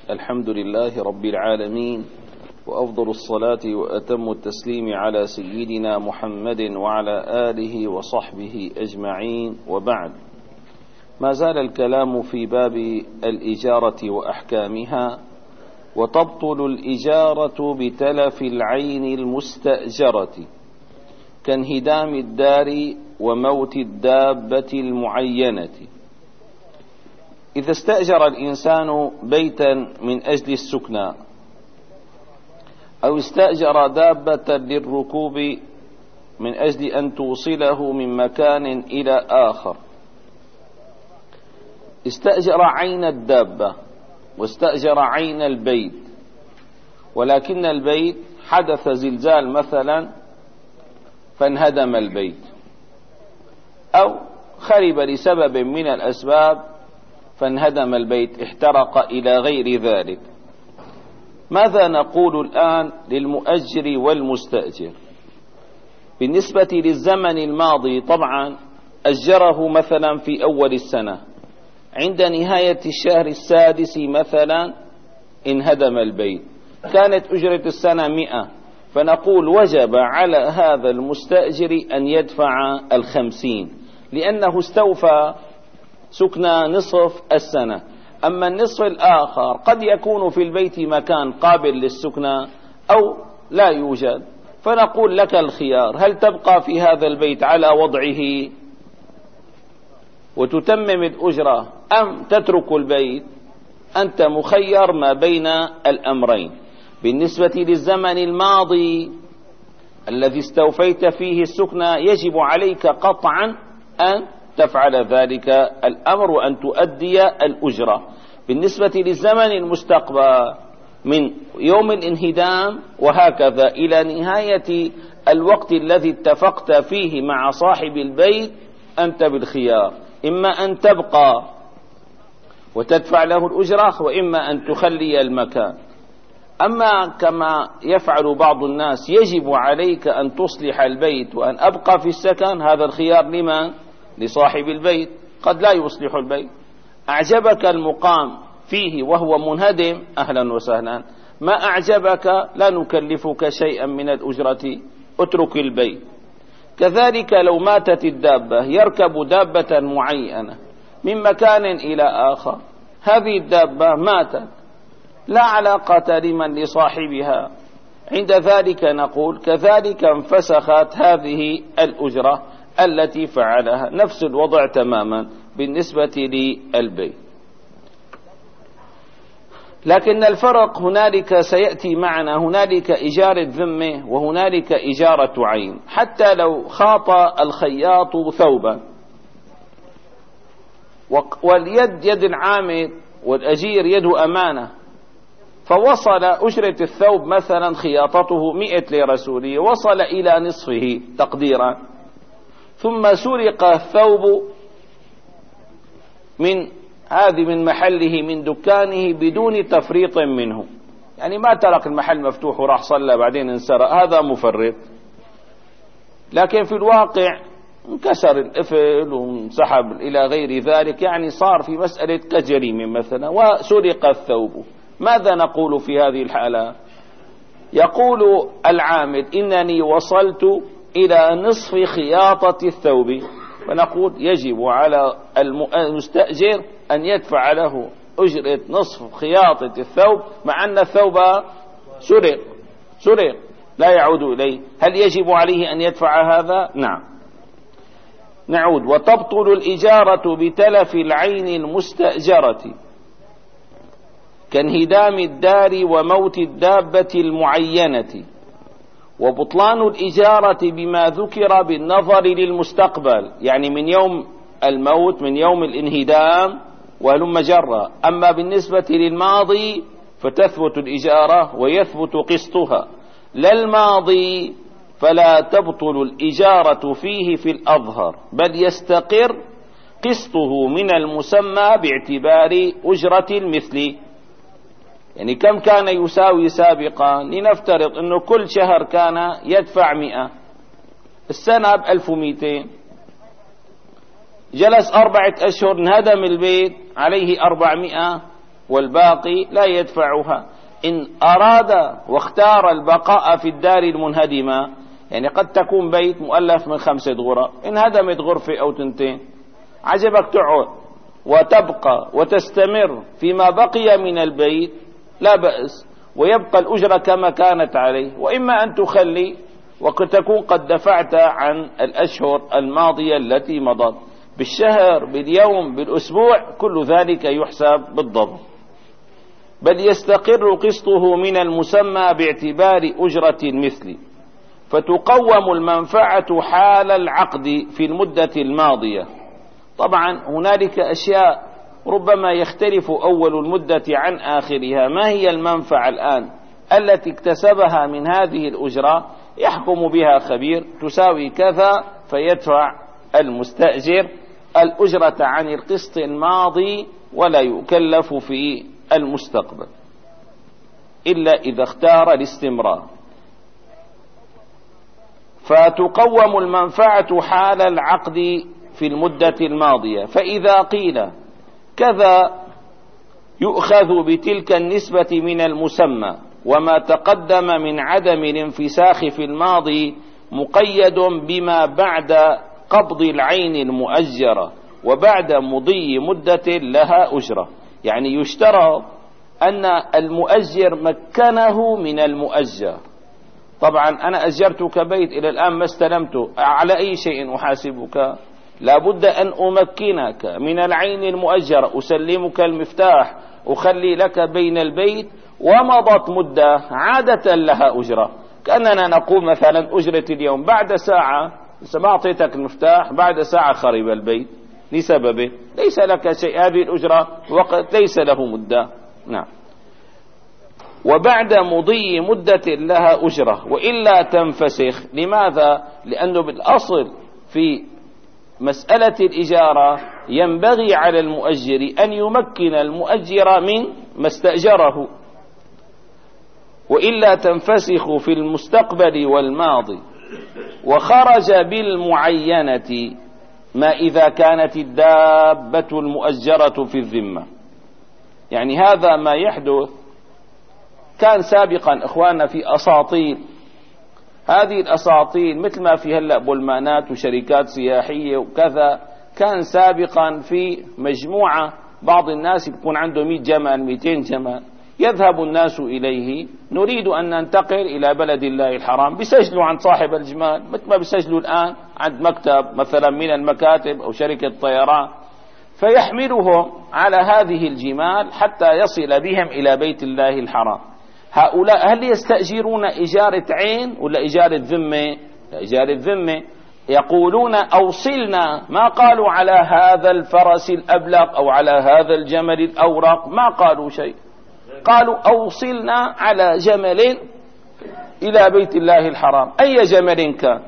الحمد لله رب العالمين، وأفضل الصلاة وأتم التسليم على سيدنا محمد وعلى آله وصحبه أجمعين، وبعد. ما زال الكلام في باب الإجارة وأحكامها. وتبطل الإجارة بتلف العين المستأجرة كانهدام الدار وموت الدابة المعينة. إذا استأجر الإنسان بيتا من أجل السكنى، أو استأجر دابة للركوب من أجل أن توصله من مكان إلى آخر، استأجر عين الدابة واستأجر عين البيت، ولكن البيت حدث زلزال مثلا فانهدم البيت، أو خرب لسبب من الأسباب فانهدم البيت، احترق إلى غير ذلك. ماذا نقول الآن للمؤجر والمستأجر؟ بالنسبة للزمن الماضي، طبعا أجره مثلا في أول السنة، عند نهاية الشهر السادس مثلا انهدم البيت، كانت أجرة السنة 100، فنقول وجب على هذا المستأجر أن يدفع 50، لأنه استوفى سكنى نصف السنة. أما النصف الآخر قد يكون في البيت مكان قابل للسكنى أو لا يوجد، فنقول لك الخيار: هل تبقى في هذا البيت على وضعه وتتمم الأجرة، أم تترك البيت؟ أنت مخير ما بين الأمرين. بالنسبة للزمن الماضي الذي استوفيت فيه السكنى، يجب عليك قطعا أن تفعل ذلك الأمر وأن تؤدي الأجرة. بالنسبة للزمن المستقبل من يوم الانهدام وهكذا إلى نهاية الوقت الذي اتفقت فيه مع صاحب البيت، أنت بالخيار: إما أن تبقى وتدفع له الأجرة، وإما أن تخلي المكان. أما كما يفعل بعض الناس: يجب عليك أن تصلح البيت وأن أبقى في السكن، هذا الخيار لمن؟ لصاحب البيت، قد لا يصلح البيت. أعجبك المقام فيه وهو منهدم، أهلا وسهلا. ما أعجبك لا نكلفك شيئا من الأجرة، اترك البيت. كذلك لو ماتت الدابة، يركب دابة معينة من مكان إلى آخر، هذه الدابة ماتت، لا علاقة لمن لصاحبها، عند ذلك نقول كذلك انفسخت هذه الأجرة التي فعلها، نفس الوضع تماما بالنسبة للبيت. لكن الفرق هنالك سيأتي معنا، هنالك إجارة ذمة وهنالك إجارة عين. حتى لو خاط الخياط ثوبا واليد يد العامل والأجير يد أمانة، فوصل أجرة الثوب مثلا خياطته 100 ليرة سورية، وصل إلى نصفه تقديرا، ثم سرق الثوب من محله من دكانه بدون تفريط منه، يعني ما ترك المحل مفتوح وراح صلى بعدين انسرق، هذا مفرط. لكن في الواقع انكسر القفل وانسحب إلى غير ذلك، يعني صار في مسألة كجريمة مثلا، وسرق الثوب. ماذا نقول في هذه الحالة؟ يقول العامل: إنني وصلت إلى نصف خياطة الثوب، فنقول يجب على المستأجر أن يدفع له أجرة نصف خياطة الثوب، مع أن الثوب سرق لا يعود إليه. هل يجب عليه أن يدفع هذا؟ نعم. نعود: وتبطل الإجارة بتلف العين المستأجرة كانهدام الدار وموت الدابة المعينة. وبطلان الإجارة بما ذكر بالنظر للمستقبل، يعني من يوم الموت، من يوم الانهدام وهلم جرا. أما بالنسبة للماضي فتثبت الإجارة ويثبت قسطها، لا الماضي فلا تبطل الإجارة فيه في الأظهر، بل يستقر قسطه من المسمى باعتبار أجرة المثل. يعني كم كان يساوي سابقا؟ لنفترض أنه كل شهر كان يدفع 100، السنة ب1200، جلس 4 أشهر، انهدم البيت، عليه 400، والباقي لا يدفعها. إن أراد واختار البقاء في الدار المنهدمة، يعني قد تكون بيت مؤلف من 5 غرف، انهدمت غرفة أو 2، عجبك تقعد وتبقى وتستمر فيما بقي من البيت لا بأس، ويبقى الأجرة كما كانت عليه. وإما أن تخلي وقد تكون قد دفعت عن الأشهر الماضية التي مضت، بالشهر، باليوم، بالأسبوع، كل ذلك يحسب بالضبط. بل يستقر قسطه من المسمى باعتبار أجرة المثل، فتقوم المنفعة حال العقد في المدة الماضية. طبعا هنالك أشياء ربما يختلف أول المدة عن آخرها. ما هي المنفعة الآن التي اكتسبها من هذه الأجرة؟ يحكم بها خبير، تساوي كذا، فيدفع المستأجر الأجرة عن القسط الماضي ولا يكلف في المستقبل إلا إذا اختار الاستمرار. فتقوم المنفعة حال العقد في المدة الماضية. فإذا قيل كذا يؤخذ بتلك النسبة من المسمى، وما تقدم من عدم الانفساخ في الماضي مقيد بما بعد قبض العين المؤجرة وبعد مضي مدة لها أجرة. يعني يشترط أن المؤجر مكنه من المؤجر. طبعا أنا أجرتك بيت إلى الآن ما استلمته، على أي شيء أحاسبك؟ لابد أن أمكنك من العين المؤجرة، أسلمك المفتاح، أخلي لك بين البيت، ومضت مدة عادة لها أجرة. كأننا نقول مثلا أجرة اليوم بعد ساعة، ما أعطيتك المفتاح، بعد ساعة خرب البيت لسببه، ليس لك شيء، هذه الأجرة وقت ليس له مدة. نعم. وبعد مضي مدة لها أجرة وإلا تنفسخ. لماذا؟ لأنه بالأصل في مسألة الإجارة ينبغي على المؤجر أن يمكن المؤجر من ما استأجره، وإلا تنفسخ في المستقبل والماضي. وخرج بالمعينة ما إذا كانت الدابة المؤجرة في الذمة. يعني هذا ما يحدث كان سابقا إخواننا في أساطيل. هذه الأساطيل مثل ما في هلأ بولمانات وشركات سياحية وكذا، كان سابقا في مجموعة، بعض الناس يكون عنده 100 جمل 200 جمل، يذهب الناس إليه، نريد أن ننتقل إلى بلد الله الحرام، بيسجلوا عن صاحب الجمال مثل ما بيسجلوا الآن عند مكتب مثلا من المكاتب أو شركة طيران، فيحملهم على هذه الجمال حتى يصل بهم إلى بيت الله الحرام. هؤلاء هل يستأجرون إجارة عين ولا إجارة ذمة؟ إجارة ذمة. يقولون أوصلنا، ما قالوا على هذا الفرس الأبلق أو على هذا الجمل الأورق، ما قالوا شيء، قالوا أوصلنا على جمل إلى بيت الله الحرام، أي جمل كان.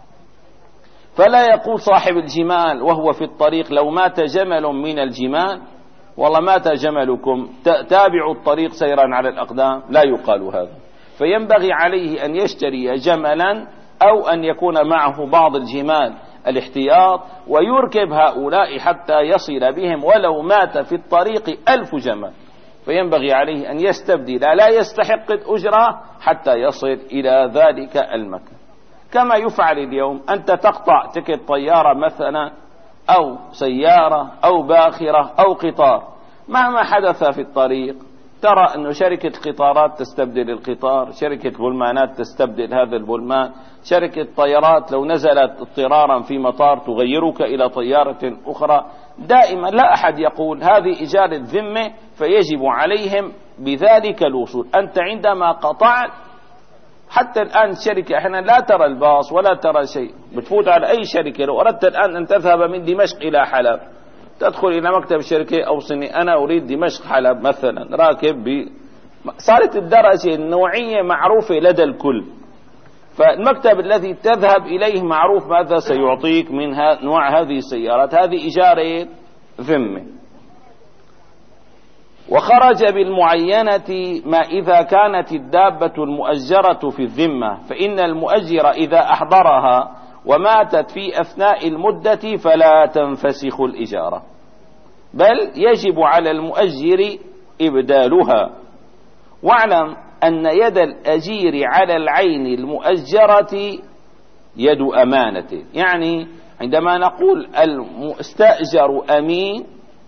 فلا يقول صاحب الجمال وهو في الطريق لو مات جمل من الجمال والله مات جملكم، تابعوا الطريق سيرا على الأقدام، لا يقال هذا. فينبغي عليه أن يشتري جملا أو أن يكون معه بعض الجمال الاحتياط ويركب هؤلاء حتى يصل بهم ولو مات في الطريق 1000 جمل. فينبغي عليه أن يستبدل، لا يستحق الأجرة حتى يصل إلى ذلك المكان. كما يفعل اليوم، أنت تقطع تكت طيارة مثلا أو سيارة أو باخرة أو قطار، مهما حدث في الطريق ترى أن شركة قطارات تستبدل القطار، شركة بولمانات تستبدل هذا البولمان، شركة طيارات لو نزلت اضطرارا في مطار تغيرك إلى طيارة أخرى. دائما لا أحد يقول هذه إجارة ذمة فيجب عليهم بذلك الوصول. أنت عندما قطعت، حتى الآن الشركة أحيانا لا ترى الباص ولا ترى شيء، بتفوت على أي شركة. لو أردت الآن أن تذهب من دمشق إلى حلب، تدخل إلى مكتب الشركة أوصني أنا أريد دمشق حلب مثلا، راكب صارت الدرجة النوعية معروفة لدى الكل، فالمكتب الذي تذهب إليه معروف ماذا سيعطيك من نوع هذه السيارات. هذه إجارة ذمة. وخرج بالمعينة ما إذا كانت الدابة المؤجرة في الذمة، فإن المؤجر إذا أحضرها وماتت في أثناء المدة فلا تنفسخ الإجارة، بل يجب على المؤجر إبدالها. واعلم أن يد الأجير على العين المؤجرة يد أمانة. يعني عندما نقول المستأجر أمين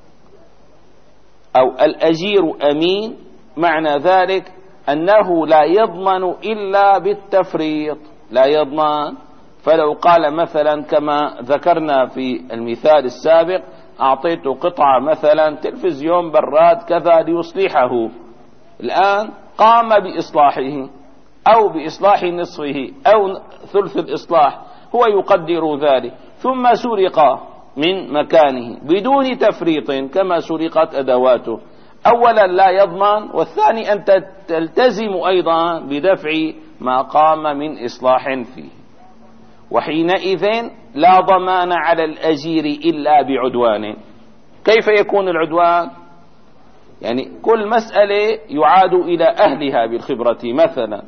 أو الأجير أمين، معنى ذلك أنه لا يضمن إلا بالتفريط، لا يضمن. فلو قال مثلا كما ذكرنا في المثال السابق أعطيت قطعة مثلا تلفزيون براد كذا ليصلحه، الآن قام بإصلاحه أو بإصلاح نصفه أو ثلث الإصلاح، هو يقدر ذلك، ثم سرق من مكانه بدون تفريط كما سرقت أدواته، أولا لا يضمن، والثاني أن تلتزم أيضا بدفع ما قام من إصلاح فيه. وحينئذ لا ضمان على الأجير إلا بعدوان. كيف يكون العدوان؟ يعني كل مسألة يعاد إلى أهلها بالخبرة. مثلا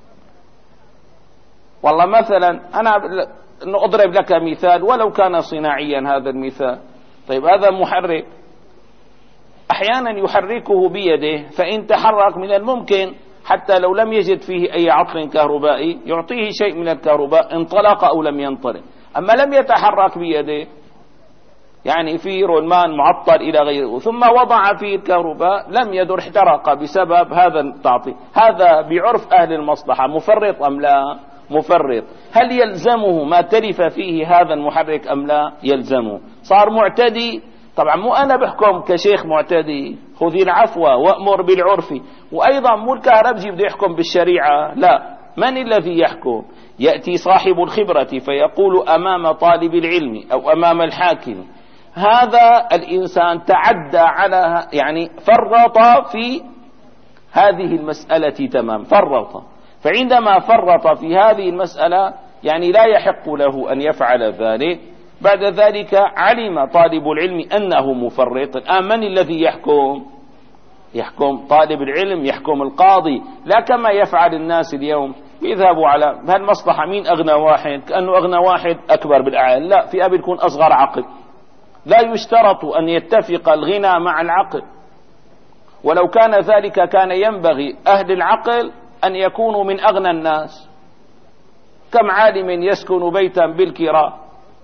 والله مثلا أنا أضرب لك مثال ولو كان صناعيا هذا المثال. طيب هذا محرك أحيانا يحركه بيده، فإن تحرك من الممكن حتى لو لم يجد فيه أي عطل كهربائي يعطيه شيء من الكهرباء انطلق أو لم ينطلق. أما لم يتحرك بيده، يعني في رمان معطل إلى غيره ثم وضع فيه الكهرباء لم يدر، احترق بسبب هذا التعطيل. هذا بعرف أهل المصلحة مفرط أم لا؟ مفرط. هل يلزمه ما تلف فيه هذا المحرك أم لا؟ يلزمه. صار معتدي. طبعا مو أنا بحكم كشيخ معتدي خذ العفو وأمر بالعرف، وأيضا مو الكهربجي بده يحكم بالشريعة، لا. من الذي يحكم؟ يأتي صاحب الخبرة فيقول أمام طالب العلم أو أمام الحاكم هذا الإنسان تعدى على، يعني فرط في هذه المسألة تمام، فرط. فعندما فرط في هذه المسألة يعني لا يحق له أن يفعل ذلك. بعد ذلك علم طالب العلم أنه مفرط، من الذي يحكم؟ يحكم طالب العلم، يحكم القاضي، لا كما يفعل الناس اليوم يذهبوا على هالمصلحة مين أغنى واحد، كأنه أغنى واحد أكبر بالأعلى. لا، في أبي يكون أصغر عقل. لا يشترط أن يتفق الغنى مع العقل، ولو كان ذلك كان ينبغي أهل العقل أن يكونوا من أغنى الناس. كم عالم يسكن بيتا بالكراء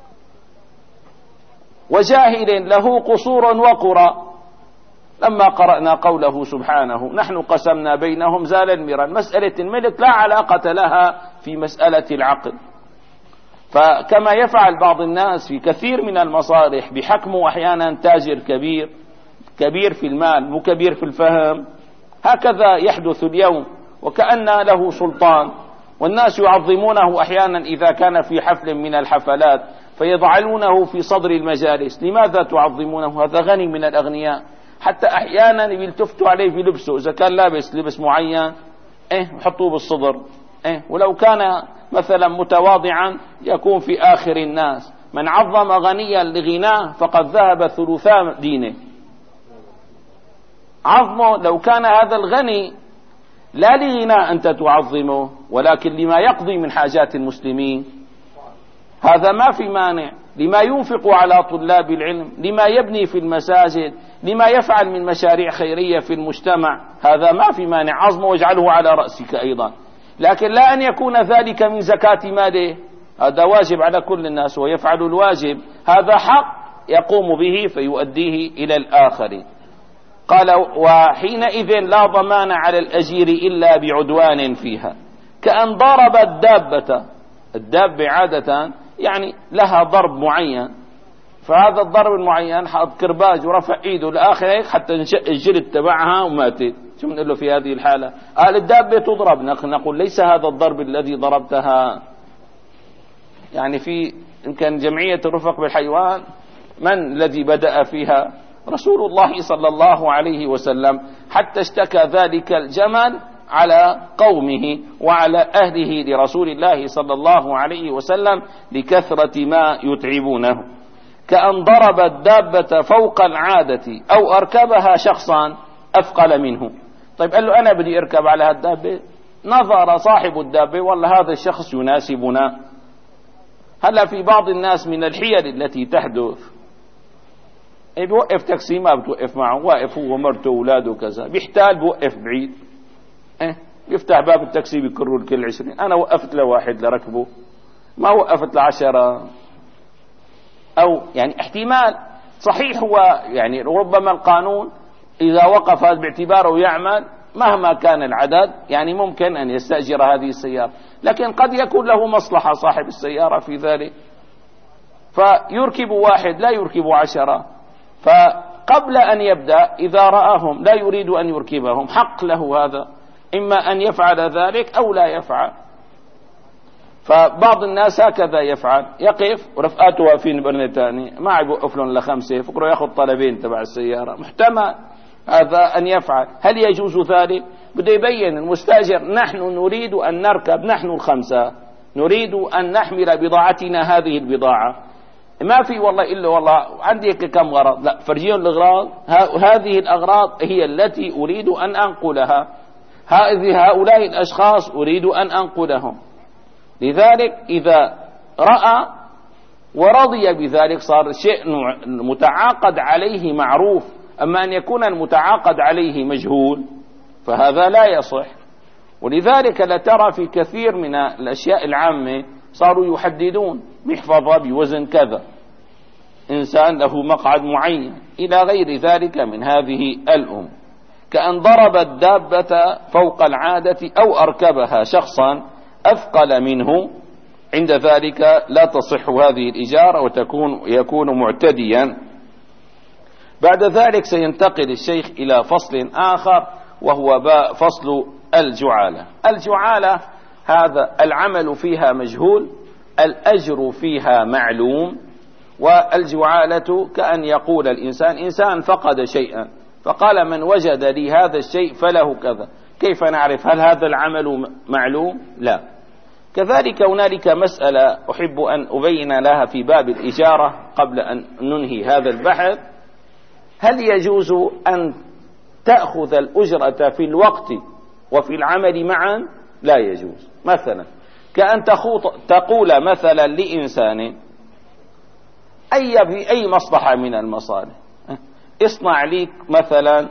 وجاهل له قصور وقرى. لما قرأنا قوله سبحانه نحن قسمنا بينهم زال المرى، مسألة الملك لا علاقة لها في مسألة العقل. فكما يفعل بعض الناس في كثير من المصالح بحكمه أحيانا تاجر كبير، كبير في المال مو كبير في الفهم، هكذا يحدث اليوم وكأن له سلطان، والناس يعظمونه أحيانا إذا كان في حفل من الحفلات فيضعونه في صدر المجالس. لماذا تعظمونه؟ هذا غني من الأغنياء. حتى أحيانا يلتفتوا عليه في لبسه، إذا كان لابس لبس معين يحطوه بالصدر، ولو كان مثلا متواضعا يكون في آخر الناس. من عظم غنيا لغناه فقد ذهب ثلثا دينه. عظمه لو كان هذا الغني لا لغناء أنت تعظمه، ولكن لما يقضي من حاجات المسلمين، هذا ما في مانع. لما ينفق على طلاب العلم، لما يبني في المساجد، لما يفعل من مشاريع خيرية في المجتمع، هذا ما في مانع. عظمه واجعله على رأسك أيضا، لكن لا أن يكون ذلك من زكاة ماله. هذا واجب على كل الناس ويفعل الواجب، هذا حق يقوم به فيؤديه إلى الآخرين. قال وحينئذ لا ضمان على الأجير إلا بعدوان فيها، كأن ضرب الدابة. الدابة عادة يعني لها ضرب معين، فهذا الضرب المعين حط كرباج ورفع ايده لآخر هيك حتى انشق الجلد تبعها وماتت. شو بنقول له في هذه الحالة؟ قال الدابة تضرب. نقول ليس هذا الضرب الذي ضربتها. يعني في إن كان جمعية الرفق بالحيوان من الذي بدأ فيها؟ رسول الله صلى الله عليه وسلم، حتى اشتكى ذلك الجمل على قومه وعلى أهله لرسول الله صلى الله عليه وسلم لكثرة ما يتعبونه. كأن ضرب الدابة فوق العادة أو أركبها شخصا أثقل منه. طيب قال له أنا بدي أركب على هالدابة، نظر صاحب الدابة والله هذا الشخص بيوقف تاكسي ما بتوقف معه، واقف هو ومرته وأولاده كذا، بيحتال بوقف بعيد، بيفتح باب التاكسي بيكروا الكل 20. أنا وقفت لواحد لركبه، ما وقفت ل10. أو يعني احتمال صحيح هو يعني ربما القانون إذا وقف هذا باعتباره يعمل مهما كان العدد، يعني ممكن أن يستأجر هذه السيارة، لكن قد يكون له مصلحة صاحب السيارة في ذلك، فيركب واحد لا يركب 10. فقبل أن يبدأ إذا رآهم لا يريد أن يركبهم حق له هذا، إما أن يفعل ذلك أو لا يفعل. فبعض الناس هكذا يفعل، يقف ورفقاته واقفين برنتاني ما يوقف لهم ل5، فكروا ياخذ طلبين تبع السيارة، محتمل هذا أن يفعل. هل يجوز ذلك؟ بده يبين المستأجر نحن نريد أن نركب، نحن ال5 نريد أن نحمل بضاعتنا هذه البضاعة، ما في والله إلا والله عندي كم غرض، لا فرجيهم الأغراض، هذه الأغراض هي التي أريد أن أنقلها، هؤلاء الأشخاص أريد أن أنقلهم. لذلك إذا رأى ورضي بذلك صار شيء متعاقد عليه معروف. أما أن يكون المتعاقد عليه مجهول فهذا لا يصح. ولذلك لترى في كثير من الأشياء العامة صاروا يحددون محفظة بوزن كذا، إنسان له مقعد معين، إلى غير ذلك من هذه الأمور. كأن ضرب الدابة فوق العادة أو أركبها شخصا أثقل منه، عند ذلك لا تصح هذه الإجارة يكون معتديا. بعد ذلك سينتقل الشيخ إلى فصل آخر وهو فصل الجعالة. الجعالة هذا العمل فيها مجهول، الأجر فيها معلوم. والجعالة كأن يقول الإنسان إنسان فقد شيئا فقال من وجد لي هذا الشيء فله كذا، كيف نعرف هل هذا العمل معلوم؟ لا. كذلك هنالك مسألة أحب أن أبين لها في باب الإجارة قبل أن ننهي هذا البحث. هل يجوز أن تأخذ الأجرة في الوقت وفي العمل معا؟ لا يجوز. مثلا كأن تقول مثلا لإنسان أي مصلحة من المصالح، اصنع لي مثلا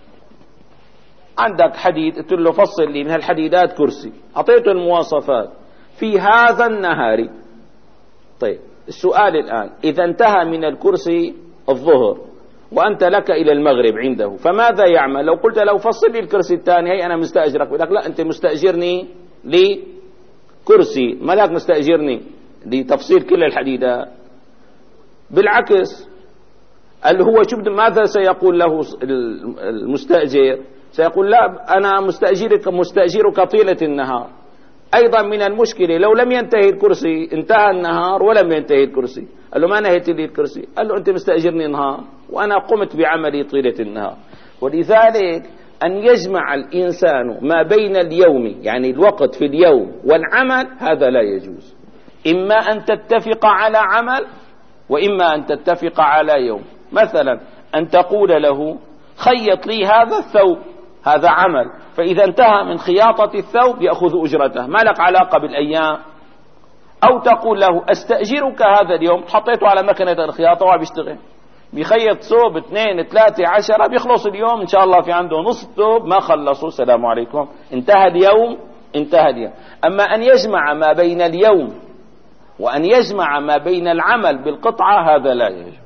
عندك حديد، قلت له فصل لي من الحديدات كرسي، أعطيته المواصفات في هذا النهار. طيب السؤال الآن إذا انتهى من الكرسي الظهر وأنت لك إلى المغرب عنده، فماذا يعمل؟ لو قلت له فصل لي الكرسي الثاني، هي أنا مستأجرك، يقول لك لا أنت مستأجرني لكرسي، ما لك مستأجرني لتفصيل كل الحديدات. بالعكس هو شوف ماذا سيقول له المستأجر؟ سيقول لا أنا مستأجرك طيلة النهار. أيضا من المشكلة لو لم ينتهي الكرسي، انتهى النهار ولم ينتهي الكرسي، قال له ما نهيت لي الكرسي، قال له أنت مستأجرني نهار وأنا قمت بعملي طيلة النهار. ولذلك أن يجمع الإنسان ما بين اليوم يعني الوقت في اليوم والعمل هذا لا يجوز. إما أن تتفق على عمل وإما أن تتفق على يوم. مثلا أن تقول له خيط لي هذا الثوب، هذا عمل، فإذا انتهى من خياطة الثوب يأخذ أجرته، ما لك علاقة بالأيام. أو تقول له أستأجرك هذا اليوم، حطيته على مكنة الخياطة وبيشتغل بيخيط ثوب 2 3 10 بيخلص اليوم إن شاء الله، في عنده نص ثوب ما خلصوا، السلام عليكم، انتهى اليوم. أما أن يجمع ما بين اليوم وأن يجمع ما بين العمل بالقطعة هذا لا يجوز،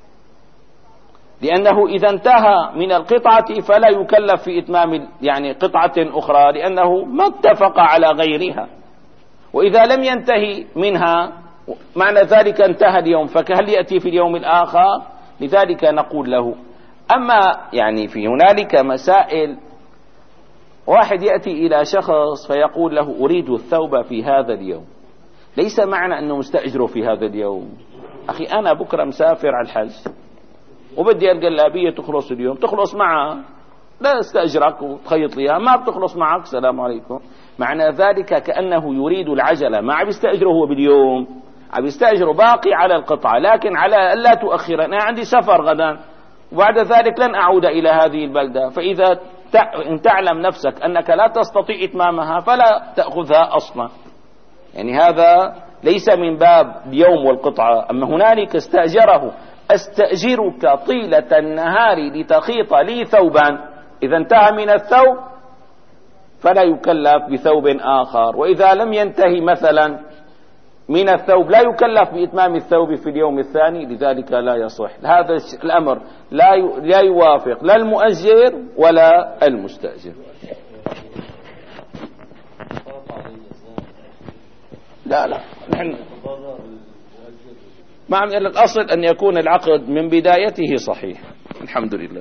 لأنه إذا انتهى من القطعة فلا يكلف في إتمام يعني قطعة أخرى لأنه ما اتفق على غيرها. وإذا لم ينتهي منها معنى ذلك انتهى اليوم، فهل يأتي في اليوم الآخر؟ لذلك نقول له. أما يعني في هنالك مسائل، واحد يأتي إلى شخص فيقول له أريد الثوب في هذا اليوم، ليس معنى أنه مستأجره في هذا اليوم. أخي أنا بكرة مسافر على الحج وبدي الجلابية تخلص اليوم، تخلص معها، لا استأجرك وتخيط ليها، ما بتخلص معك، السلام عليكم. معنى ذلك كأنه يريد العجلة، ما عم يستأجره هو باليوم، عم يستأجره باقي على القطعة، لكن على ألا تؤخر، أنا عندي سفر غدا وبعد ذلك لن أعود إلى هذه البلدة، فإذا إن تعلم نفسك أنك لا تستطيع إتمامها فلا تأخذها أصلا. يعني هذا ليس من باب اليوم والقطعة. أما هنالك استأجره أستأجرك طيلة النهار لتخيط لي ثوبا، إذا انتهى من الثوب فلا يكلف بثوب آخر، وإذا لم ينتهي مثلا من الثوب لا يكلف بإتمام الثوب في اليوم الثاني، لذلك لا يصح. هذا الأمر لا يوافق لا المؤجر ولا المستأجر. لا نحن مع الأصل أن يكون العقد من بدايته صحيح. الحمد لله.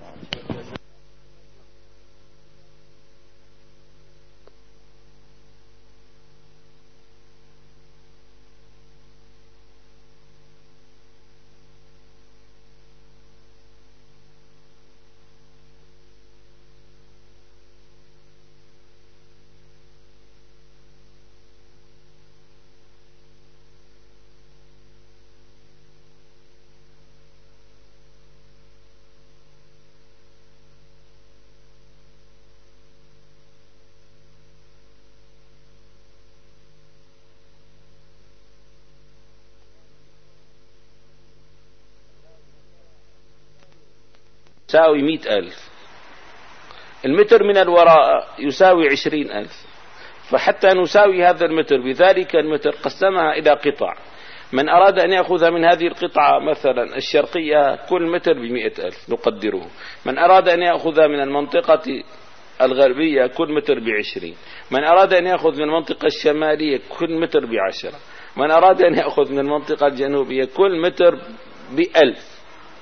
يساوي 100,000، المتر من الوراء يساوي 20,000، فحتى نساوي هذا المتر بذلك المتر قسمها إلى قطع. من أراد أن يأخذ من هذه القطعة مثلا الشرقية كل متر ب100,000 نقدره، من أراد أن يأخذ من المنطقة الغربية كل متر ب20، من أراد أن يأخذ من المنطقة الشمالية كل متر ب10، من أراد أن يأخذ من المنطقة الجنوبية كل متر ب1000.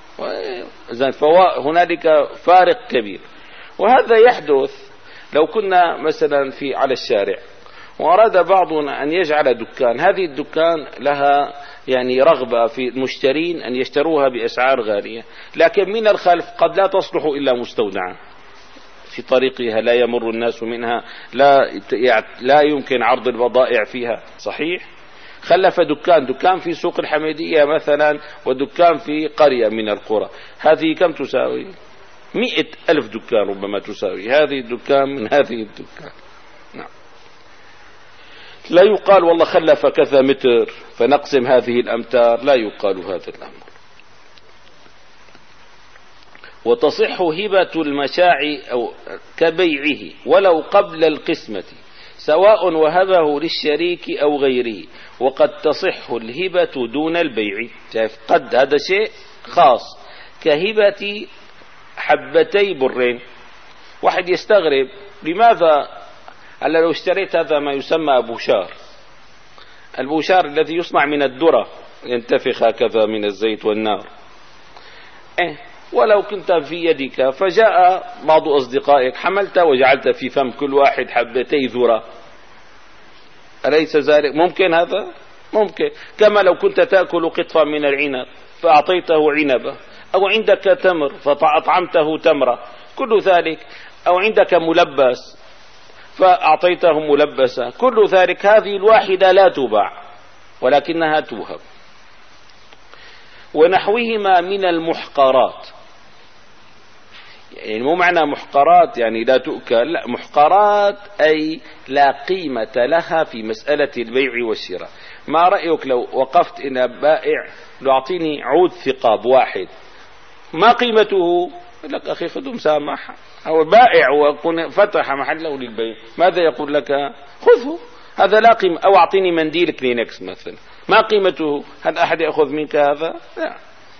فهنالك فارق كبير، وهذا يحدث لو كنا مثلا على الشارع وأراد بعضنا أن يجعل دكان، هذه الدكان لها يعني رغبة في المشترين أن يشتروها بأسعار غالية، لكن من الخلف قد لا تصلح إلا مستودعا في طريقها لا يمر الناس منها، لا يمكن عرض البضائع فيها. صحيح، خلف دكان في سوق الحميدية مثلا ودكان في قرية من القرى، هذه كم تساوي؟ 100,000 دكان ربما تساوي هذه الدكان من هذه الدكان. نعم. لا يقال والله خلف كذا متر فنقسم هذه الأمتار، لا يقال هذا الأمر. وتصح هبة المشاع أو كبيعه ولو قبل القسمة سواء وهبه للشريك أو غيره، وقد تصح الهبة دون البيع. شايف قد هذا شيء خاص، كهبة حبتي برين. واحد يستغرب لماذا هلا لو اشتريت هذا ما يسمى بوشار، البوشار الذي يصنع من الذرة ينتفخ هكذا من الزيت والنار، ولو كنت في يدك فجاء بعض أصدقائك حملت وجعلت في فم كل واحد حبتي ذرة، أليس ذلك ممكن؟ هذا ممكن. كما لو كنت تأكل قطفا من العنب فأعطيته عنبة، أو عندك تمر فأطعمته تمرة، كل ذلك، أو عندك ملبس فأعطيته ملبسة، كل ذلك هذه الواحدة لا تباع ولكنها توهب. ونحوهما من المحقرات، يعني مو معنى محقرات يعني لا تؤكل، لا، محقرات أي لا قيمة لها في مسألة البيع والشراء. ما رأيك لو وقفت إلى بائع لو أعطيني عود ثقاب واحد، ما قيمته؟ يقول لك أخي خذ مسامح، أو بائع وفتح محله للبيع، ماذا يقول لك؟ خذه، هذا لا قيمة. أو أعطيني منديل كلينكس مثلا، ما قيمته؟ هل أحد يأخذ منك هذا؟ لا.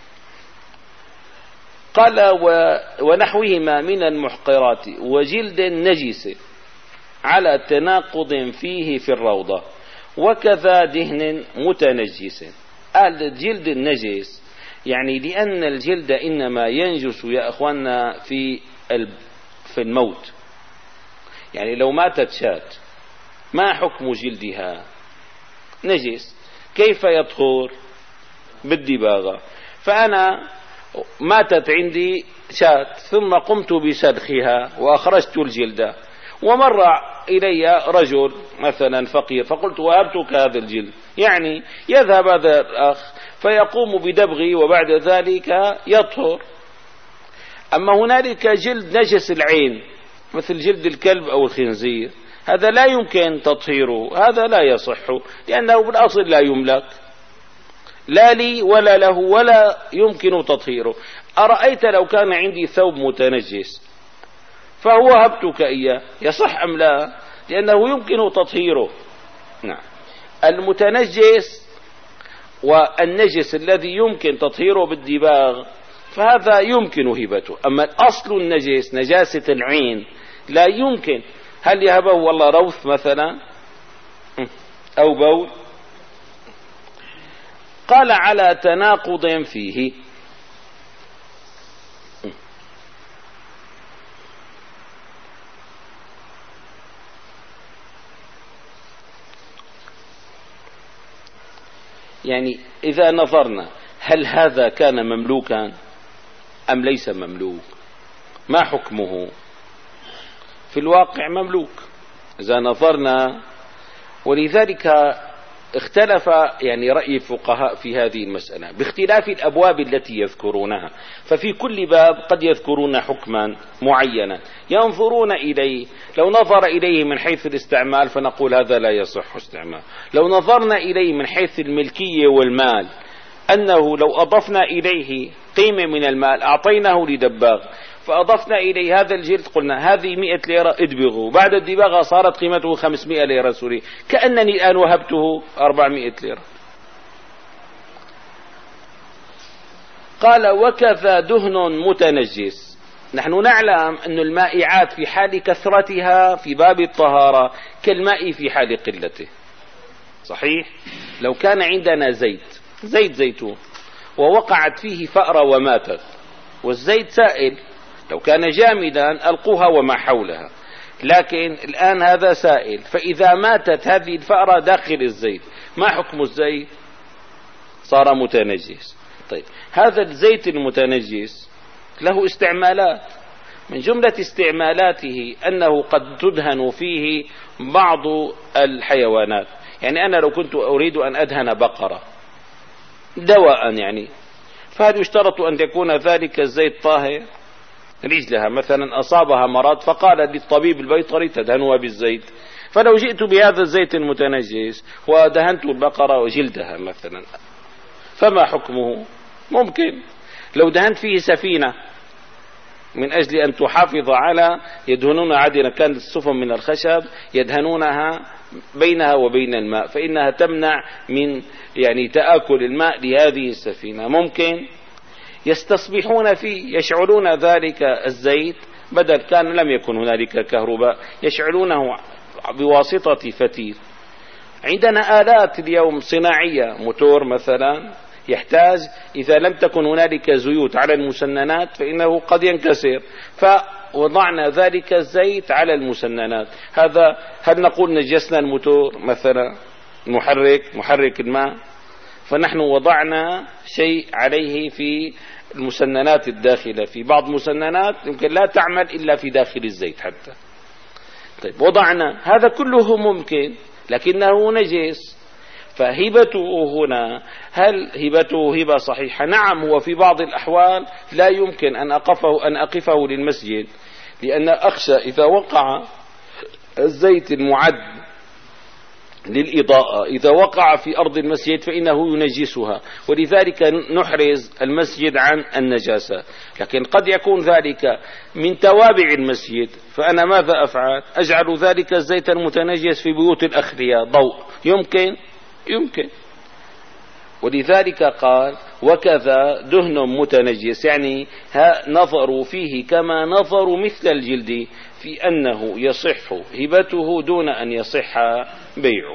قال ونحوهما من المحقرات وجلد نجس على تناقض فيه في الروضة، وكذا دهن متنجس. الجلد النجس يعني لأن الجلد إنما ينجس يا أخوانا في الموت، يعني لو ماتت شاة ما حكم جلدها؟ نجس. كيف يطهر؟ بالدباغة. فأنا ماتت عندي شاة ثم قمت بسلخها وأخرجت الجلد، ومر إلي رجل مثلا فقير فقلت وهبتك هذا الجلد، يعني يذهب هذا الأخ فيقوم بدبغي وبعد ذلك يطهر. أما هنالك جلد نجس العين مثل جلد الكلب أو الخنزير، هذا لا يمكن تطهيره، هذا لا يصح لأنه بالأصل لا يملك. لا لي ولا له ولا يمكن تطهيره. أرأيت لو كان عندي ثوب متنجس فهو وهبتك إياه، يصح أم لا؟ لأنه يمكن تطهيره. نعم. المتنجس والنجس الذي يمكن تطهيره بالدباغ فهذا يمكن هبته. أما الأصل النجس نجاسة العين لا يمكن. هل يهبه والله روث مثلا أو بول؟ قال على تناقض فيه. يعني إذا نظرنا هل هذا كان مملوكا أم ليس مملوك؟ ما حكمه؟ في الواقع مملوك إذا نظرنا. ولذلك اختلف يعني رأي الفقهاء في هذه المسألة باختلاف الأبواب التي يذكرونها. ففي كل باب قد يذكرون حكما معينا ينظرون إليه. لو نظر إليه من حيث الاستعمال فنقول هذا لا يصح استعمال. لو نظرنا إليه من حيث الملكية والمال، أنه لو أضفنا إليه قيمة من المال أعطيناه لدباغ فأضفنا إليه هذا الجلد قلنا هذه 100 ليرة ادبغوا، بعد الدباغة صارت قيمته 500 ليرة سوري، كأنني الآن وهبته 400 ليرة. قال وكذا دهن متنجس. نحن نعلم أن المائعات في حال كثرتها في باب الطهارة كالماء في حال قلته. صحيح؟ لو كان عندنا زيت زيتون ووقعت فيه فأرة وماتت والزيت سائل، لو كان جامدا ألقوها وما حولها، لكن الآن هذا سائل، فإذا ماتت هذه الفأرة داخل الزيت ما حكم الزيت؟ صار متنجس. طيب هذا الزيت المتنجس له استعمالات، من جملة استعمالاته أنه قد تدهن فيه بعض الحيوانات. يعني أنا لو كنت أريد أن أدهن بقرة دواء يعني، فهل يشترط أن يكون ذلك الزيت طاهر؟ رجلها مثلا أصابها مرض فقال للطبيب البيطري تدهنها بالزيت، فلو جئت بهذا الزيت المتنجس ودهنت البقرة وجلدها مثلا فما حكمه؟ ممكن. لو دهنت فيه سفينة من أجل أن تحافظ على يدهنون عادنا، كانت السفن من الخشب يدهنونها بينها وبين الماء فإنها تمنع من يعني تآكل الماء لهذه السفينة، ممكن. يستصبحون فيه يشعلون ذلك الزيت بدل كان لم يكن هنالك كهرباء يشعلونه بواسطة فتيل. عندنا آلات اليوم صناعية، موتور مثلا يحتاج إذا لم تكن هنالك زيوت على المسننات فإنه قد ينكسر، فوضعنا ذلك الزيت على المسننات. هذا هل نقول نجسنا الموتور مثلا محرك الماء؟ فنحن وضعنا شيء عليه في المسننات الداخلة، في بعض المسننات يمكن لا تعمل إلا في داخل الزيت حتى. طيب وضعنا هذا كله ممكن لكنه نجس. فهبته هنا هل هبته هبة صحيحة؟ نعم، هو في بعض الأحوال لا يمكن أن أقفه للمسجد، لأن أخشى إذا وقع الزيت المعد للإضاءة إذا وقع في أرض المسجد فإنه ينجسها، ولذلك نحرز المسجد عن النجاسة. لكن قد يكون ذلك من توابع المسجد، فأنا ماذا أفعل؟ أجعل ذلك الزيت المتنجس في بيوت الأخرياء ضوء، يمكن. ولذلك قال وكذا دهن متنجس، يعني نظروا فيه كما نظروا مثل الجلد في أنه يصح هبته دون أن يصح بيعه.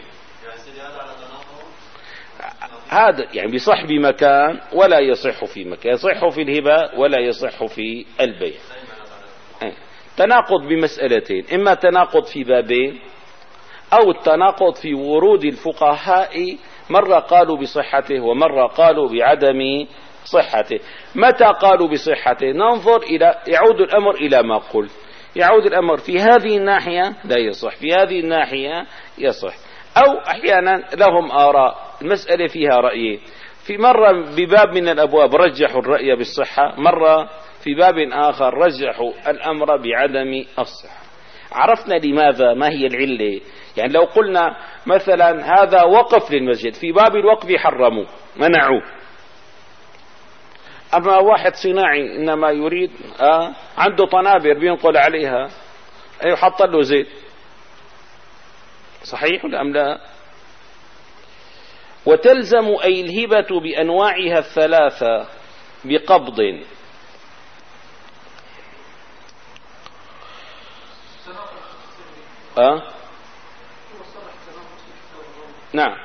هذا يعني بيصح بمكان ولا يصح في مكان، يصح في الهبة ولا يصح في البيع. تناقض بمسألتين، إما تناقض في بابين أو التناقض في ورود الفقهاء، مرة قالوا بصحته ومرة قالوا بعدم صحته. متى قالوا بصحته؟ ننظر إلى يعود الأمر إلى ما قلت، يعود الأمر في هذه الناحية لا يصح، في هذه الناحية يصح. أو أحيانا لهم آراء، المسألة فيها رأيين، في مرة بباب من الأبواب رجحوا الرأي بالصحة، مرة في باب آخر رجحوا الأمر بعدم الصحة. عرفنا لماذا، ما هي العلة. يعني لو قلنا مثلا هذا وقف للمسجد، في باب الوقف حرموا منعوه. أما واحد صناعي إنما يريد عنده طنابر بينقل عليها، يحط له زيت، صحيح ولا أم لا؟ وتلزم أي الهبة بأنواعها الثلاثة بقبض. نعم.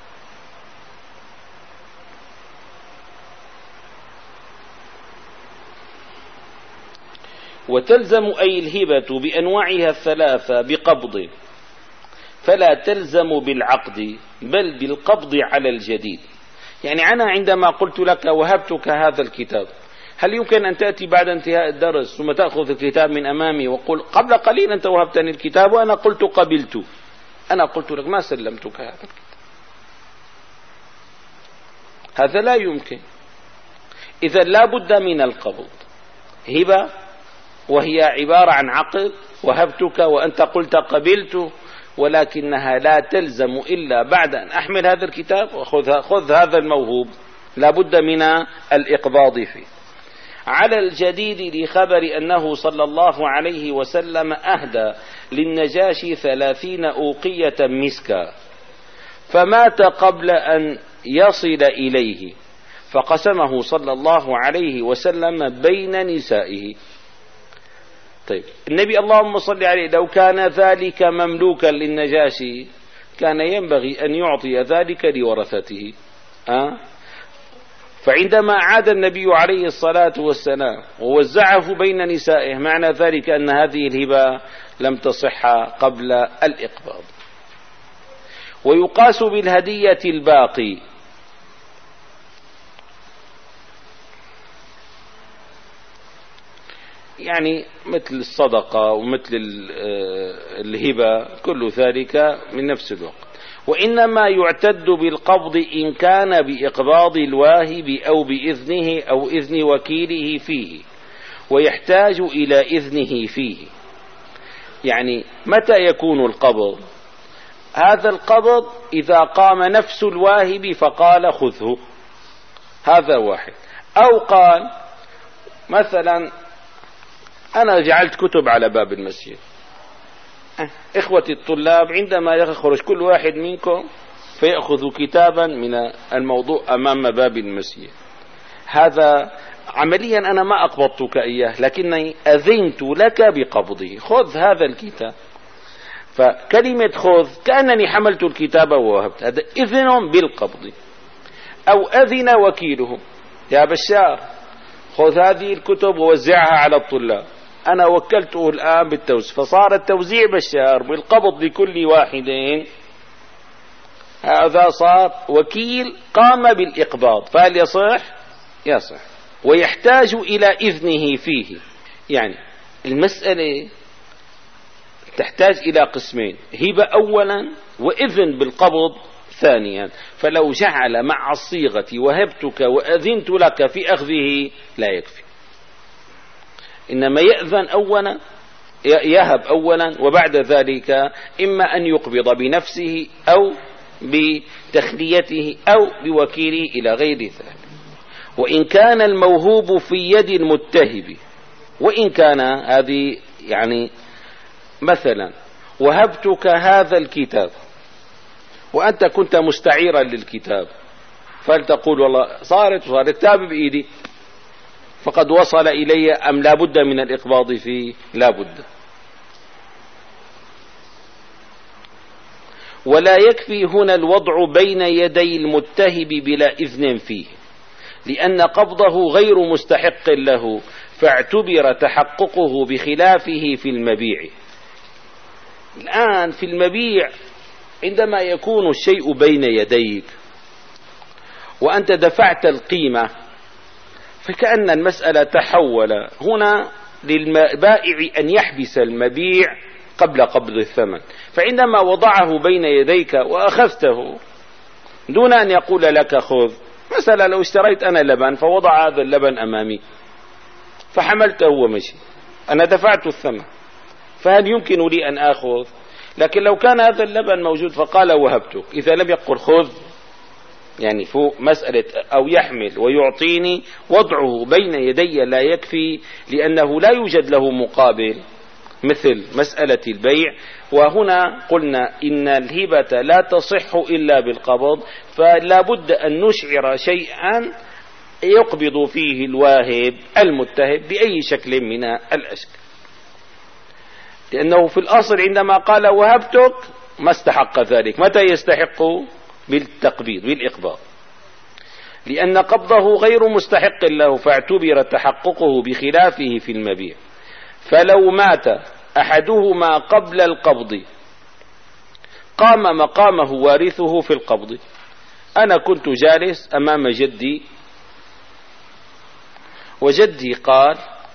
وتلزم أي الهبة بأنواعها الثلاثة بقبض، فلا تلزم بالعقد بل بالقبض على الجديد. يعني أنا عندما قلت لك وهبتك هذا الكتاب، هل يمكن أن تأتي بعد انتهاء الدرس ثم تأخذ الكتاب من أمامي وقل قبل قليل أنت وهبتني الكتاب وأنا قلت قبلت؟ أنا قلت لك ما سلمتك هذا الكتاب. هذا لا يمكن. إذا لا بد من القبض. هبة وهي عبارة عن عقد، وهبتك وأنت قلت قبلت، ولكنها لا تلزم إلا بعد أن أحمل هذا الكتاب وخذ هذا الموهوب، لا بد من الإقباض فيه. على الجديد لخبر أنه صلى الله عليه وسلم أهدى للنجاشي 30 أوقية مسكا، فمات قبل أن يصل إليه، فقسمه صلى الله عليه وسلم بين نسائه. طيب النبي اللهم صل عليه لو كان ذلك مملوكا للنجاشي كان ينبغي أن يعطي ذلك لورثته. فعندما عاد النبي عليه الصلاة والسلام ووزعه بين نسائه، معنى ذلك أن هذه الهبة لم تصح قبل الإقباض. ويقاس بالهدية الباقي، يعني مثل الصدقة ومثل الهبة، كل ذلك من نفس الوقت. وإنما يعتد بالقبض إن كان بإقباض الواهب أو بإذنه أو إذن وكيله فيه، ويحتاج إلى إذنه فيه. يعني متى يكون القبض؟ هذا القبض إذا قام نفس الواهب فقال خذه، هذا واحد. أو قال مثلا أنا جعلت كتب على باب المسجد، إخوتي الطلاب عندما يخرج كل واحد منكم فيأخذ كتابا من الموضوع أمام باب المسجد، هذا عمليا أنا ما أقبضتك إياه، لكني أذنت لك بقبضه، خذ هذا الكتاب. فكلمة خذ كأنني حملت الكتاب ووهبت، هذا إذن بالقبض. أو أذن وكيله، يا بشار خذ هذه الكتب ووزعها على الطلاب، أنا وكلته الآن بالتوزيع، فصار التوزيع بشار بالقبض لكل واحد، هذا صار وكيل قام بالإقباض، فهل يصح؟ يصح. ويحتاج إلى إذنه فيه. يعني المسألة تحتاج إلى قسمين، هبة أولا وإذن بالقبض ثانيا. فلو جعل مع الصيغة وهبتك وأذنت لك في أخذه لا يكفي، إنما يأذن أولا، يهب أولا، وبعد ذلك إما أن يقبض بنفسه أو بتخليته أو بوكيله إلى غير ذلك. وإن كان الموهوب في يد المتهب، وإن كان هذه يعني مثلا وهبتك هذا الكتاب وأنت كنت مستعيرا للكتاب، فلتقول والله صار الكتاب بإيدي فقد وصل إلي، أم لا بد من الإقباض فيه؟ لا بد. ولا يكفي هنا الوضع بين يدي المتهب بلا إذن فيه، لأن قبضه غير مستحق له، فاعتبر تحققه بخلافه في المبيع. الآن في المبيع عندما يكون الشيء بين يديك وأنت دفعت القيمة، فكأن المسألة تحول هنا للبائع أن يحبس المبيع قبل قبض الثمن. فعندما وضعه بين يديك وأخذته دون أن يقول لك خذ، مثلا لو اشتريت أنا لبن فوضع هذا اللبن أمامي فحملته ومشي، أنا دفعت الثمن، فهل يمكن لي أن أخذ؟ لكن لو كان هذا اللبن موجود فقال وهبتك، إذا لم يقل خذ يعني فوق مسألة أو يحمل ويعطيني، وضعه بين يدي لا يكفي، لأنه لا يوجد له مقابل مثل مسألة البيع. وهنا قلنا إن الهبة لا تصح إلا بالقبض، فلا بد أن نشعر شيئا يقبض فيه الواهب المتهب بأي شكل من الأشكال، لأنه في الأصل عندما قال وهبتك ما استحق ذلك. متى يستحق؟ بالتقبيض بالإقباض، لأن قبضه غير مستحق له، فاعتبر تحققه بخلافه في المبيع. فلو مات أحدهما قبل القبض قام مقامه وارثه في القبض. أنا كنت جالس أمام جدي، وجدي قال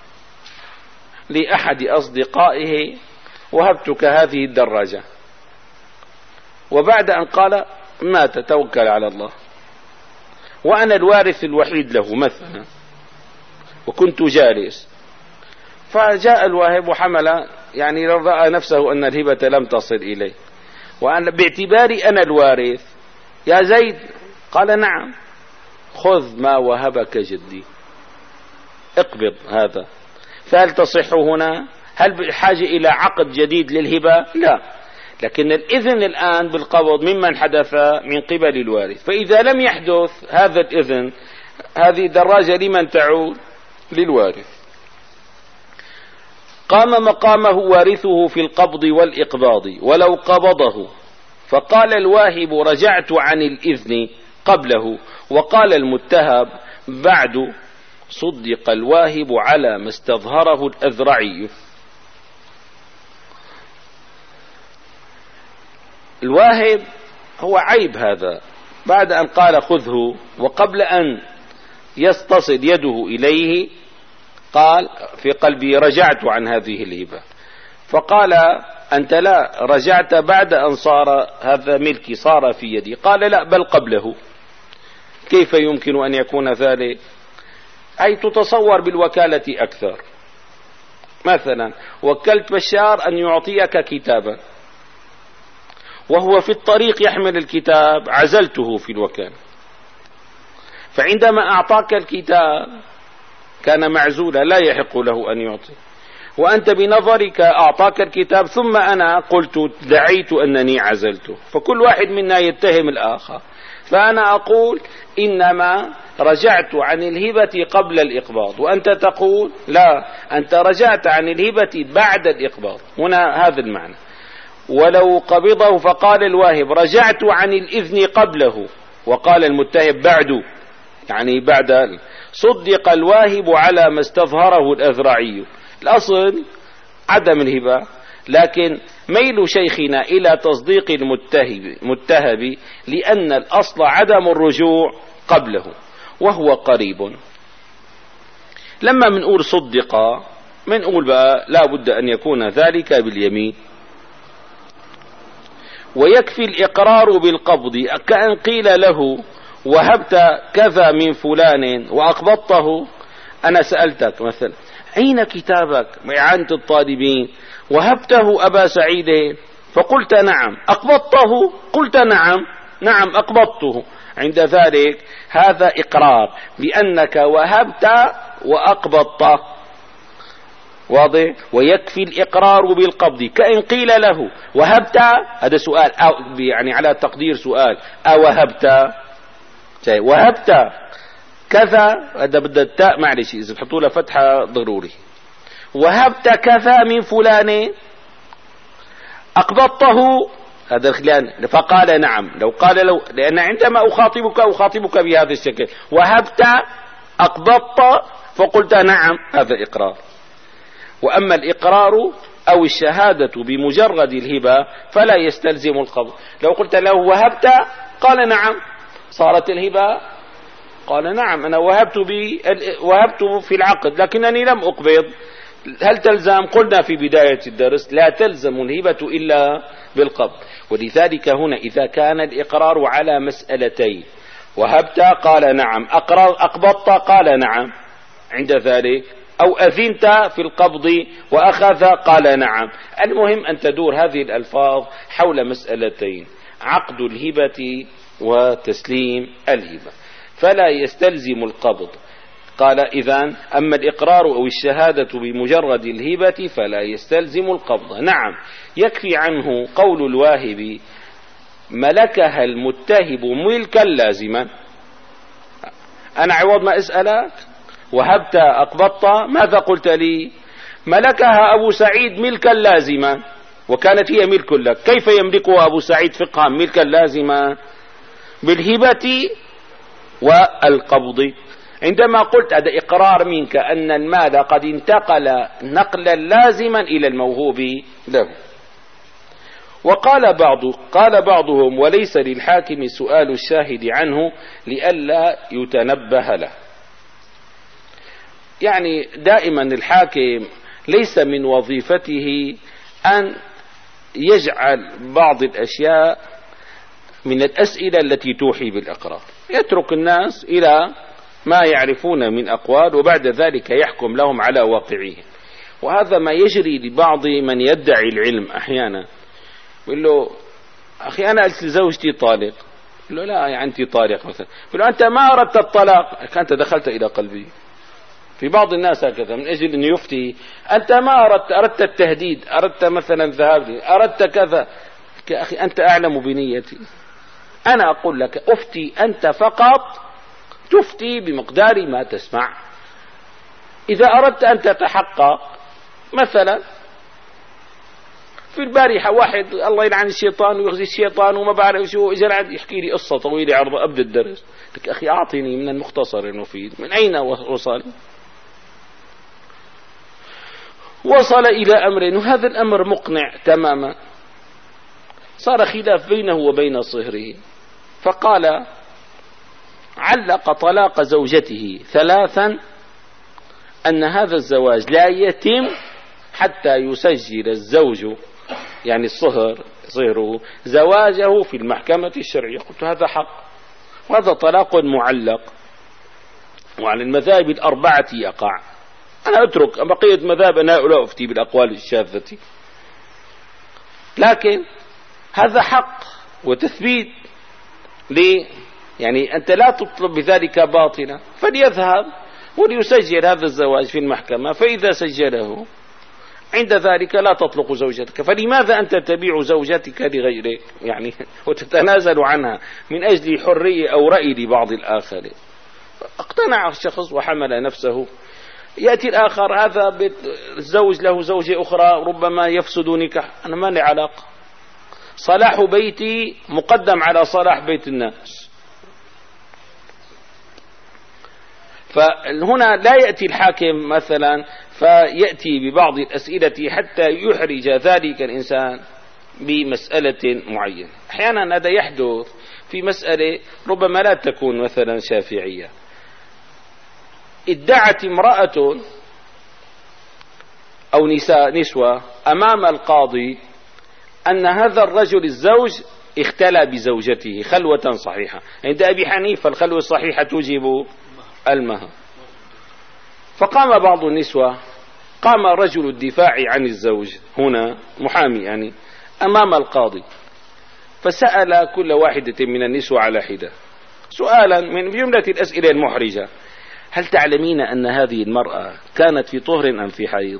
لأحد أصدقائه وهبتك هذه الدراجة، وبعد أن قال مات توكل على الله، وأنا الوارث الوحيد له مثلا، وكنت جالس، فجاء الواهب وحمل يعني رأى نفسه أن الهبة لم تصل إليه، وأنا باعتباري أنا الوارث يا زيد قال نعم خذ ما وهبك جدي اقبض هذا. فهل تصح هنا؟ هل بحاجة إلى عقد جديد للهبة؟ لا، لكن الإذن الآن بالقبض ممن حدث من قبل الوارث. فإذا لم يحدث هذا الإذن، هذه دراجة لمن تعود؟ للوارث. قام مقامه وارثه في القبض والإقباض ولو قبضه، فقال الواهب رجعت عن الإذن قبله، وقال المتهب بعد، صدق الواهب على ما استظهره الأذرعي. الواهب هو عيب هذا، بعد أن قال خذه وقبل أن يستصل يده إليه قال في قلبي رجعت عن هذه الهبة، فقال أنت لا رجعت بعد أن صار هذا ملكي صار في يدي. قال لا بل قبله. كيف يمكن أن يكون ذلك؟ أي تتصور بالوكالة أكثر. مثلا وكلت بشار أن يعطيك كتابا، وهو في الطريق يحمل الكتاب، عزلته في الوكالة، فعندما أعطاك الكتاب كان معزولا لا يحق له أن يعطي، وأنت بنظرك أعطاك الكتاب ثم أنا قلت دعيت أنني عزلته، فكل واحد منا يتهم الآخر. فأنا أقول إنما رجعت عن الهبة قبل الإقباض، وأنت تقول لا أنت رجعت عن الهبة بعد الإقباض. هنا هذا المعنى. ولو قبضه فقال الواهب رجعت عن الإذن قبله، وقال المتهم بعد يعني بعد، صدق الواهب على ما استظهره الأذرعي. الأصل عدم الهبة، لكن ميل شيخنا إلى تصديق المتهب لأن الأصل عدم الرجوع قبله وهو قريب. لما منقول صدق منقول بقى لا بد أن يكون ذلك باليمين. ويكفي الإقرار بالقبض، كأن قيل له وهبت كذا من فلان وأقبضته. أنا سألتك مثلا أين كتابك إعانة الطالبين؟ وهبته أبا سعيد فقلت نعم. أقبضته؟ قلت نعم نعم أقبضته. عند ذلك هذا إقرار بأنك وهبت وأقبضت، واضح؟ ويكفي الإقرار بالقبض، كأن قيل له وهبت، هذا سؤال أو يعني على تقدير سؤال، أوهبت؟ وهبت كذا، هذا بدأ التاء معلش إذا تحطوا له فتحة ضروري. وهبت كذا من فلان أقبضته، هذا الخلان. فقال نعم. لو قال له، لأن عندما أخاطبك بهذا الشكل وهبت أقبضت فقلت نعم، هذا إقرار. وأما الإقرار أو الشهادة بمجرد الهبة فلا يستلزم القبض. لو قلت له وهبت قال نعم، صارت الهبة؟ قال نعم أنا وهبت في العقد لكنني لم أقبض. هل تلزم؟ قلنا في بداية الدرس لا تلزم الهبة إلا بالقبض. ولذلك هنا إذا كان الإقرار على مسألتين، وهبت قال نعم، أقبضت قال نعم، عند ذلك أو أذنت في القبض وأخذ قال نعم. المهم أن تدور هذه الألفاظ حول مسألتين: عقد الهبة وتسليم الهبة، فلا يستلزم القبض. قال إذن أما الإقرار أو الشهادة بمجرد الهبة فلا يستلزم القبض. نعم، يكفي عنه قول الواهب: ملكها المتهب ملكا لازما. أنا عوض ما أسألك وهبت أقبضت، ماذا قلت لي؟ ملكها أبو سعيد ملكا لازما، وكانت هي ملك لك. كيف يملكها أبو سعيد فقها ملكا لازما؟ بالهبة والقبض. عندما قلت هذا إقرار منك أن المال قد انتقل نقلا لازما إلى الموهوب له. قال بعضهم: وليس للحاكم سؤال الشاهد عنه لئلا يتنبه له. يعني دائما الحاكم ليس من وظيفته أن يجعل بعض الأشياء من الأسئلة التي توحي بالإقرار، يترك الناس إلى ما يعرفون من أقوال وبعد ذلك يحكم لهم على واقعهم. وهذا ما يجري لبعض من يدعي العلم أحيانا، يقول له: أخي أنا قلت لزوجتي طالق. يقول له: لا يعني أنت طالق مثلا. يقول له: أنت ما أردت الطلاق، أنت دخلت إلى قلبي. في بعض الناس هكذا من أجل أن يفتي: أنت ما أردت التهديد، أردت مثلا الذهاب لي، أردت كذا. يا أخي أنت أعلم بنيتي، أنا أقول لك أفتي، أنت فقط تفتي بمقدار ما تسمع. إذا أردت أن تتحقق، مثلا في البارحة واحد الله يلعن الشيطان ويخزي الشيطان وما بعرف شو، إجا قاعد يحكي لي قصة طويلة عرض أبدأ الدرس. لك أخي أعطيني من المختصر المفيد، من أين وصل إلى أمر، وهذا الأمر مقنع تماما. صار خلاف بينه وبين صهره، فقال: علق طلاق زوجته 3 أن هذا الزواج لا يتم حتى يسجل الزوج، يعني صهره زواجه في المحكمة الشرعية. قلت: هذا حق، وهذا طلاق معلق، وعلى المذاهب ال4 يقع. أنا أترك بقية مذاهب، أنا لا أفتي بالأقوال الشاذة، لكن هذا حق وتثبيت ليه؟ يعني أنت لا تطلب بذلك باطلا، فليذهب وليسجل هذا الزواج في المحكمة، فإذا سجله عند ذلك لا تطلق زوجتك. فلماذا أنت تبيع زوجتك لغيرك يعني وتتنازل عنها من أجل حرية أو رأي لبعض الآخرين؟ اقتنع الشخص وحمل نفسه. يأتي الآخر: هذا الزوج له زوجة أخرى ربما يفسد نكاح. أنا ما لي علاقة، صلاح بيتي مقدم على صلاح بيت الناس. فهنا لا يأتي الحاكم مثلا فيأتي ببعض الأسئلة حتى يحرج ذلك الإنسان بمسألة معينة. أحيانا هذا يحدث في مسألة ربما لا تكون مثلا شافعية. ادعت امرأة أو نسوة أمام القاضي أن هذا الرجل الزوج اختلى بزوجته خلوة صحيحة. عند أبي حنيفة الخلوة الصحيحة توجب المهر. فقام بعض النسوة، قام رجل الدفاع عن الزوج هنا محامي يعني أمام القاضي، فسأل كل واحدة من النسوة على حدة سؤالا من جملة الأسئلة المحرجة: هل تعلمين أن هذه المرأة كانت في طهر أم في حيض؟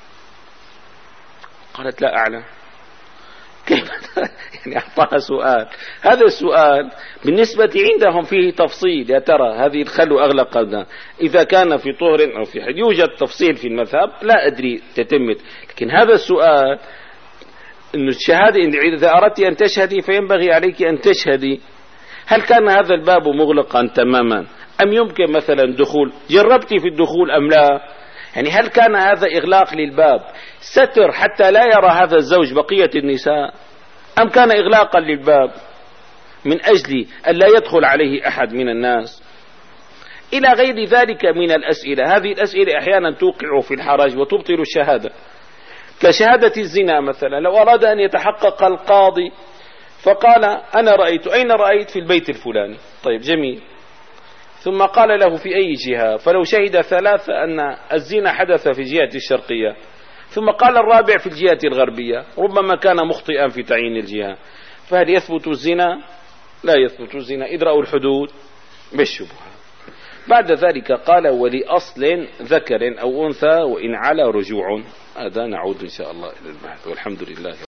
قالت: لا أعلم. كيف يعني أعطاها سؤال؟ هذا السؤال بالنسبة عندهم فيه تفصيل، يا ترى هذه الخلو أغلق قلنا إذا كان في طهر أو في حيض. يوجد تفصيل في المذهب لا أدري تتمت، لكن هذا السؤال إن الشهادة إذا أردت أن تشهدي فينبغي عليك أن تشهدي. هل كان هذا الباب مغلقا تماما أم يمكن مثلا دخول؟ جربتي في الدخول أم لا؟ يعني هل كان هذا إغلاق للباب ستر حتى لا يرى هذا الزوج بقية النساء، أم كان إغلاقا للباب من أجل أن لا يدخل عليه أحد من الناس؟ إلى غير ذلك من الأسئلة. هذه الأسئلة أحيانا توقع في الحرج وتبطل الشهادة، كشهادة الزنا مثلا. لو أراد أن يتحقق القاضي فقال: أنا رأيت. أين رأيت؟ في البيت الفلاني. طيب جميل، ثم قال له في أي جهة، فلو شهد ثلاثة أن الزنا حدث في الجهة الشرقية، ثم قال الرابع في الجهة الغربية، ربما كان مخطئا في تعيين الجهة، فهل يثبت الزنا؟ لا يثبت الزنا، إدراء الحدود بالشبهة. بعد ذلك قال ولأصل ذكر أو أنثى وإن على رجوع. هذا نعود إن شاء الله إلى البحث، والحمد لله.